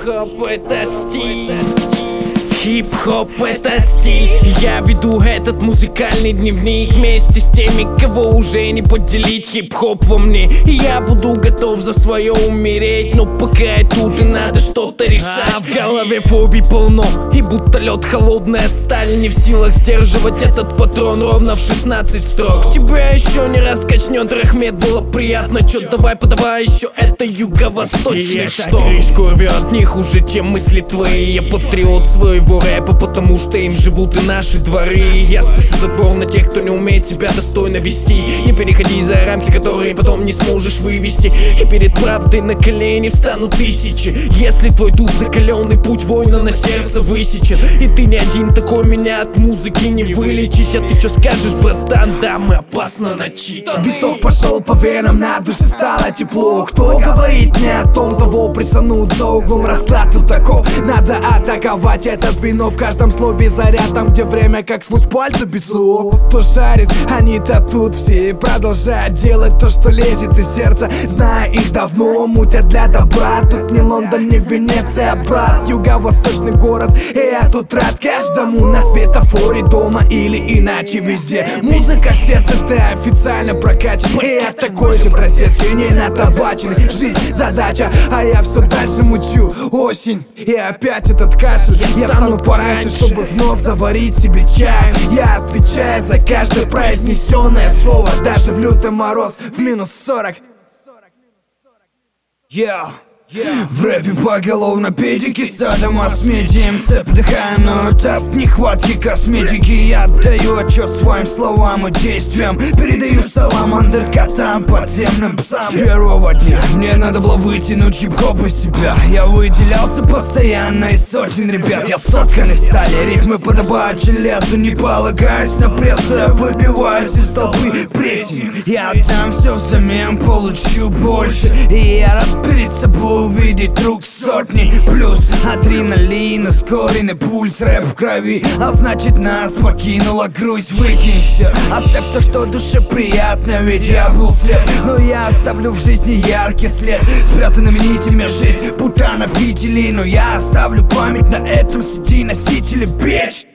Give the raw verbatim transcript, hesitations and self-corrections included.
Хип-хоп это стиль. Хип-хоп это стиль. Я веду этот музыкальный дневник вместе с теми, кого уже не поделить. Хип-хоп во мне, и я буду готов за свое умереть. Но пока я тут, и надо что-то решать. А в голове фобий полно, и будто лед холодная сталь. Не в силах сдерживать этот патрон ровно в шестнадцать строк. Тебя еще не раз качнет Рахмет, было приятно. Чё, давай, подавай еще, это юго-восточный что. Крышку рвет не хуже, чем мысли твои. Я патриот своего рэпа, потому что им живут и наши дворы. Я спущу забор на тех, кто не умеет себя достойно вести. Не переходи за рамки, которые потом не сможешь вывести. И перед правдой на колени встанут тысячи. Если твой дух закаленный, путь воина на сердце высечен. И ты не один такой, меня от музыки не вылечить. А ты чё скажешь, братан? Да, мы опасно начитаны. Биток пошел по венам, на душе стало тепло. Кто говорит не о том, того присанут за углом. Расклад тут таков, надо атаковать это звено. В каждом слове заряд, там где время как сквозь пальцы песок. Кто шарит, они-то тут все продолжают делать то, что лезет из сердца. Зная их давно, мутят для добра. Тут не Лондон, не Венеция, брат. Юго-восточный город, и я тут рад каждому. На светофоре, дома или иначе везде. Музыка в сердце, ты официально прокачан. И я такой же братецкий, не натабаченный. Жизнь задача, а я все дальше мучу. Осень, и опять этот кашель. Я встану пораньше, чтобы вновь заварить себе чай. Я отвечаю за каждое произнесенное слово, даже в лютый мороз в минус сорок. Yeah. Yeah. В рэпе поголовно педики, стадом асмедием. Цеп дыхаю на этап нехватки косметики. Я отдаю отчет своим словам и действиям. Передаю салам андеркатам, подземным псам. С первого дня мне надо было вытянуть хип-хоп из себя. Я выделялся постоянно из сотен ребят. Я сотканный стали, рифмы подобают железу. Не полагаясь на прессу, я выбиваюсь из толпы прессинг. Я отдам все взамен, получу больше. И я рад перед собой увидеть рук сотни. Плюс адреналин, ускоренный пульс, рэп в крови. А значит нас покинула грусть, выкинь все. Оставь то, что душе приятно, ведь я был слеп. Но я оставлю в жизни яркий след. Спрятанными нитями жизнь, будто на фитиле. Но я оставлю память на этом си ди-носителе, бич.